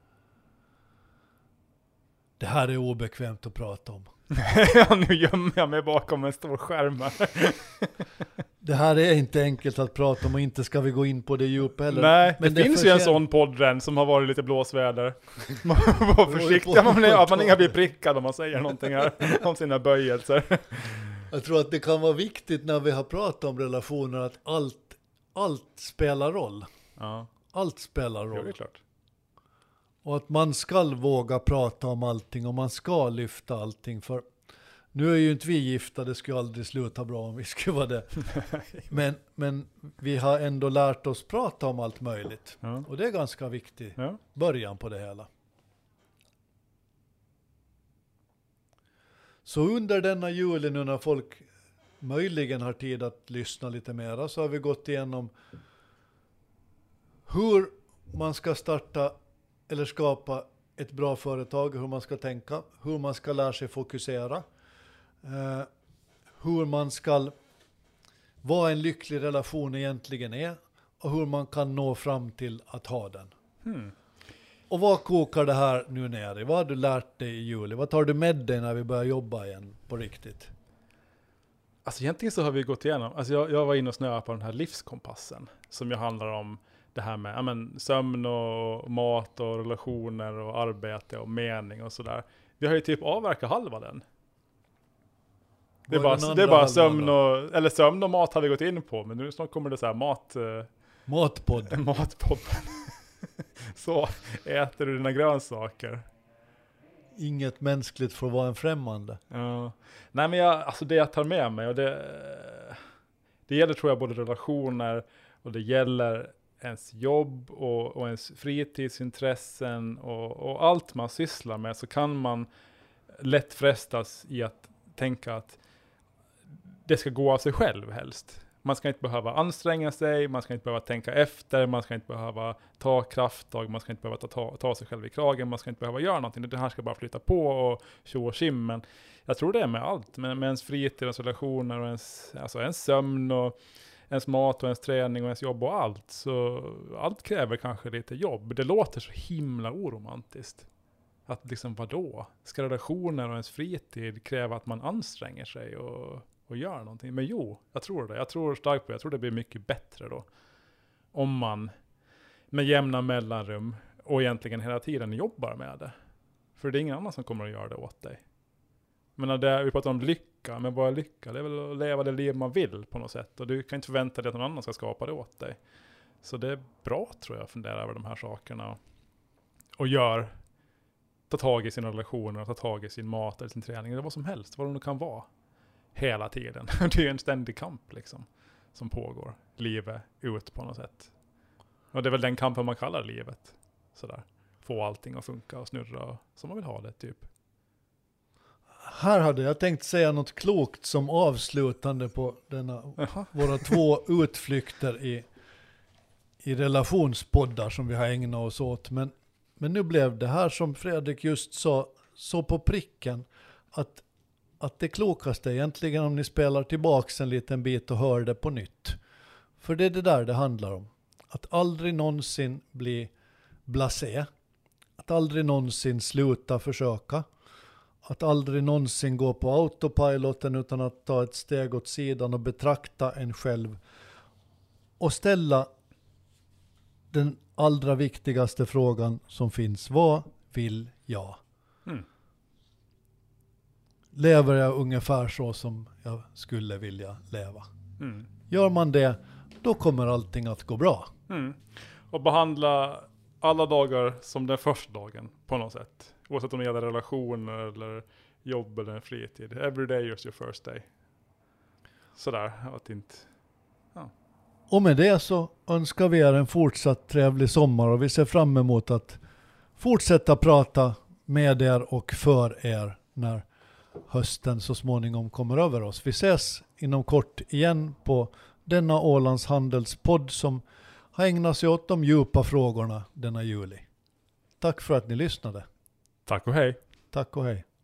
S1: Det här är obekvämt att prata om.
S2: Ja, nu gömmer jag mig bakom en stor skärm.
S1: Det här är inte enkelt att prata om, och inte ska vi gå in på det djup heller.
S2: Nej, men det finns ju en sån podd som har varit lite blåsväder. Man var försiktig att man inte blir prickad om man säger någonting här om sina böjelser.
S1: Jag tror att det kan vara viktigt när vi har pratat om relationer att allt spelar roll.
S2: Ja.
S1: Allt spelar roll.
S2: Ja, det är klart.
S1: Och att man ska våga prata om allting och man ska lyfta allting. För nu är ju inte vi gifta, det skulle aldrig sluta bra om vi skulle vara det. Men vi har ändå lärt oss prata om allt möjligt.
S2: Ja.
S1: Och det är ganska viktigt.
S2: Ja.
S1: Början på det hela. Så under denna juli, nu när folk möjligen har tid att lyssna lite mera, så har vi gått igenom hur man ska starta eller skapa ett bra företag, hur man ska tänka, hur man ska lära sig fokusera, hur man ska vad en lycklig relation egentligen är och hur man kan nå fram till att ha den. Och vad kokar det här nu ner i? Vad har du lärt dig i juli? Vad tar du med dig när vi börjar jobba igen på riktigt?
S2: Alltså egentligen så har vi gått igenom, alltså jag var inne och snöade på den här livskompassen som ju handlar om det här med sömn och mat och relationer och arbete och mening och sådär. Vi har ju typ avverkat halva den. Det är bara sömn och mat har vi gått in på, men nu snart kommer det så här
S1: Matpodden.
S2: Matpodden. Så äter du dina grönsaker.
S1: Inget mänskligt får vara en främmande.
S2: Ja. Nej, men alltså det jag tar med mig, och det gäller tror jag både relationer och det gäller ens jobb och ens fritidsintressen och allt man sysslar med, så kan man lätt frestas i att tänka att det ska gå av sig själv helst. Man ska inte behöva anstränga sig, man ska inte behöva tänka efter, man ska inte behöva ta krafttag, man ska inte behöva ta sig själv i kragen, man ska inte behöva göra någonting. Det här ska bara flytta på och tjo och tjim. Men jag tror det är med allt, med ens fritid, ens relationer och ens sömn och ens mat och ens träning och ens jobb och allt. Så allt kräver kanske lite jobb. Det låter så himla oromantiskt. Att liksom vadå? Ska relationer och ens fritid kräva att man anstränger sig och gör någonting? Men jo, jag tror det. Jag tror starkt på det. Jag tror det blir mycket bättre då. Om man med jämna mellanrum och egentligen hela tiden jobbar med det. För det är ingen annan som kommer att göra det åt dig. Men vi pratar om lycka. Men vad är lycka? Det är väl att leva det liv man vill på något sätt. Och du kan inte förvänta dig att någon annan ska skapa det åt dig. Så det är bra tror jag att fundera över de här sakerna. Och ta tag i sina relationer, ta tag i sin mat eller sin träning eller vad som helst, vad det nu kan vara. Hela tiden. Det är ju en ständig kamp liksom som pågår. Livet ut på något sätt. Och det är väl den kampen man kallar livet. Sådär. Få allting att funka och snurra som man vill ha det typ.
S1: Här hade jag tänkt säga något klokt som avslutande på våra 2 utflykter i relationspoddar som vi har ägnat oss åt. Men nu blev det här som Fredrik just sa så på pricken att det klokaste egentligen om ni spelar tillbaks en liten bit och hör det på nytt. För det är det där det handlar om. Att aldrig någonsin bli blasé. Att aldrig någonsin sluta försöka. Att aldrig någonsin gå på autopiloten utan att ta ett steg åt sidan och betrakta en själv. Och ställa den allra viktigaste frågan som finns. Vad vill jag? Lever jag ungefär så som jag skulle vilja leva? Gör man det, då kommer allting att gå bra.
S2: Och behandla alla dagar som den första dagen på något sätt. Oavsett om det gäller relationer eller jobb eller fritid. Every day is your first day. Sådär, att inte... Ja.
S1: Och med det så önskar vi er en fortsatt trevlig sommar och vi ser fram emot att fortsätta prata med er och för er när hösten så småningom kommer över oss. Vi ses inom kort igen på denna Ålands handelspodd som har ägnat sig åt de djupa frågorna denna juli. Tack för att ni lyssnade.
S2: Tack och hej.
S1: Tack och hej.